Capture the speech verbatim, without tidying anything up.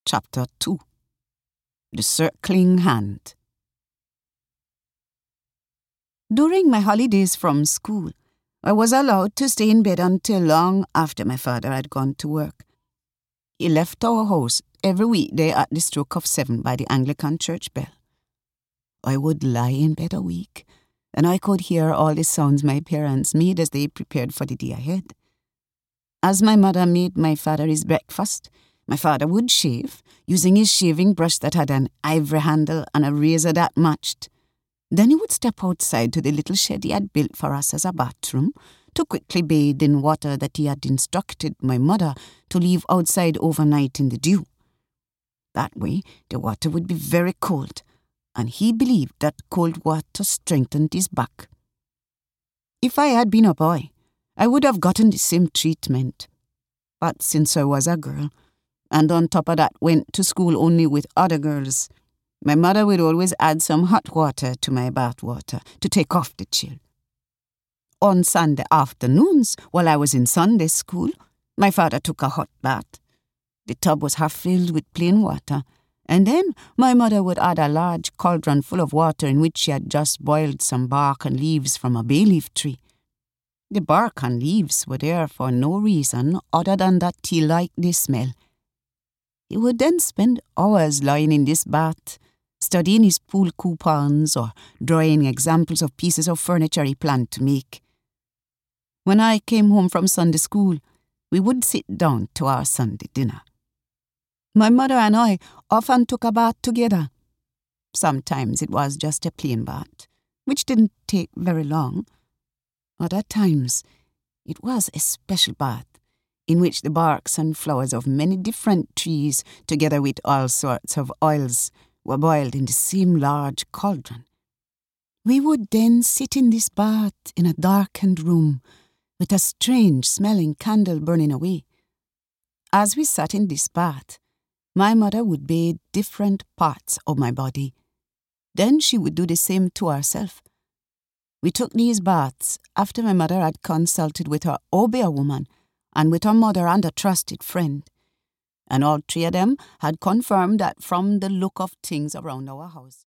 Chapter two. The Circling Hand. During my holidays from school, I was allowed to stay in bed until long after my father had gone to work. He left our house every weekday at the stroke of seven by the Anglican church bell. I would lie in bed awake, and I could hear all the sounds my parents made as they prepared for the day ahead. As my mother made my father his breakfast, my father would shave, using his shaving brush that had an ivory handle and a razor that matched. Then he would step outside to the little shed he had built for us as a bathroom to quickly bathe in water that he had instructed my mother to leave outside overnight in the dew. That way, the water would be very cold, and he believed that cold water strengthened his back. If I had been a boy, I would have gotten the same treatment. But since I was a girl, and on top of that went to school only with other girls, my mother would always add some hot water to my bath water to take off the chill. On Sunday afternoons, while I was in Sunday school, my father took a hot bath. The tub was half filled with plain water, and then my mother would add a large cauldron full of water in which she had just boiled some bark and leaves from a bay leaf tree. The bark and leaves were there for no reason other than that he liked the smell. He would then spend hours lying in this bath, studying his pool coupons or drawing examples of pieces of furniture he planned to make. When I came home from Sunday school, we would sit down to our Sunday dinner. My mother and I often took a bath together. Sometimes it was just a plain bath, which didn't take very long. Other times, it was a special bath, in which the barks and flowers of many different trees, together with all sorts of oils, were boiled in the same large cauldron. We would then sit in this bath in a darkened room, with a strange-smelling candle burning away. As we sat in this bath, my mother would bathe different parts of my body. Then she would do the same to herself. We took these baths after my mother had consulted with her Obeah woman and with her mother and a trusted friend, and all three of them had confirmed that from the look of things around our house,